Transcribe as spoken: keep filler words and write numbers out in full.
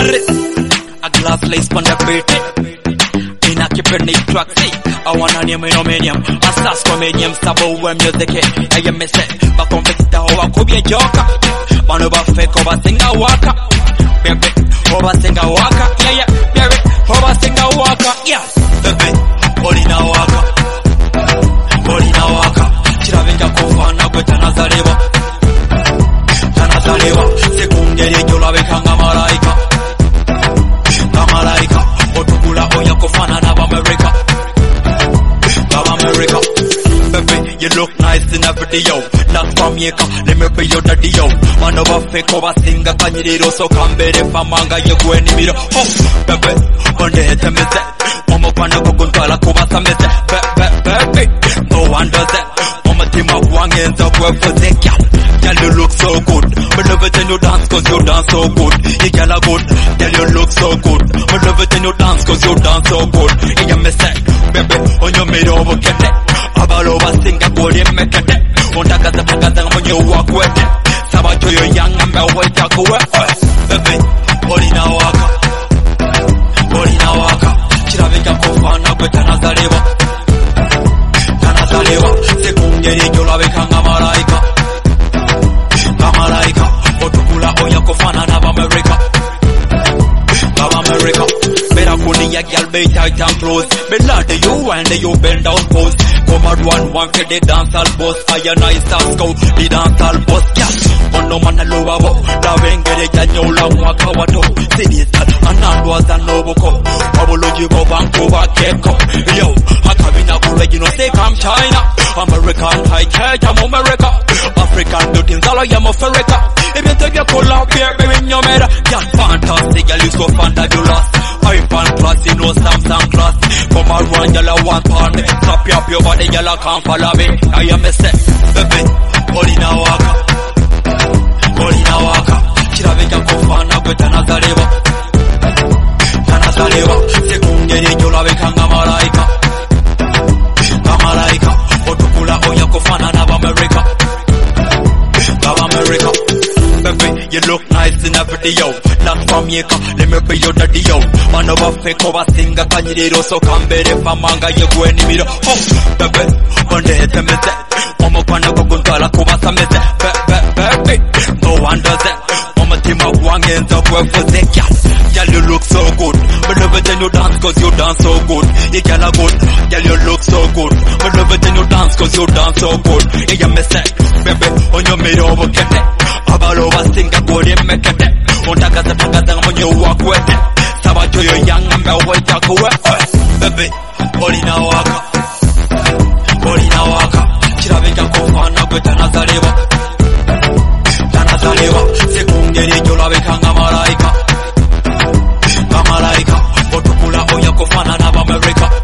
A glass lace on the beat. In a kippernick track, see. I wanna name in Romanian. A sass comedian, sabo where music is. I am missing. But on the over could be a joker. Man over fake over singer walker. Baby, over singer walker. Yeah, yeah, baby, over singer walker. Yeah, baby, Olina walker. Olina walker. Chiravinga kofana with Tanazareva. Tanazareva. Sekundere Jolabe Kanga Malaika. Kamalaika. Otukula Oya Kofana Nav America. Nav America. Baby, you look nice in a video. Not from Yeka, let me be your daddy yo. Man over fake over singer Kanyiro so come better for manga you go any middle. Oh, baby, one day it's a message. Mama Pana Kuntala Kuba Samete. Baby, no one does that. Mama team of one ends up work for the cat. Girl, you look so good. But love it when you dance cause you dance so good. You girl are good. Girl, you look so good. But love it when you dance cause you dance so good. You me say, baby, on your middle over get it. About over singer good, you make it. On the gas of gas when you walk with it. Sabato you young and my way talk away. Baby, Olina Waka. Olina Waka. Chiravika Kofana with Tanazareva. Tanazareva. Sekundere Jolabe Kanga Malaika. Kamalaika. Otukula Oya Kofana Nav America. Nav America. Better kuni ya girl be tight and close. Bella the you and the you bend down pose. Come out one one for the dance all boss. I and I start go the dance all boss. Yeah. On no man lowa bo. Da vengere ya nyola mwaka wato. Sinisal anandwa za noboko. Waboloji go Vancouver Keko. Yo, Hakabina kule you know say come China. American high church I'm America. African looking zalo yam of Africa. If you take your color here baby in your mera. Yeah, fantastic girl you so fantabulous. I'm fan class you know Samsung class. Come around yalla one pound. Stop your your body yalla can't follow me. I am a set. Baby, Olina Waka. Olina Waka. Chiravika Kofana with Tanazareva. Tanazareva. Sekundere Jolabe Kanga Malaika. Kamalaika. Otukula Oya Kofana Nav America. Nav America. Baby, you look nice in a video. Not from Yeka, let me be your daddy yo. Man over fake over singer Kanyiro so come better for manga you go any middle. Oh, baby, one day it's a message. Mama Pana Kuntala Kuba Samete. Baby, no one does that. Mama team of one ends up work for the cat. Girl, you look so good. But love it when you dance cause you dance so good. You girl are good. Girl, you look so good. But love it when you dance cause you dance so good. You me say, baby, on your middle over get it. About over singer good, you make it. On the gas of gas when you walk with it. Sabato you young and my way talk away. Baby, Olina Waka. Olina Waka. Chiravika Kofana with Tanazareva. Tanazareva. Sekundere Jolabe Kanga Malaika. Kamalaika. Otukula Oya Kofana Nav America.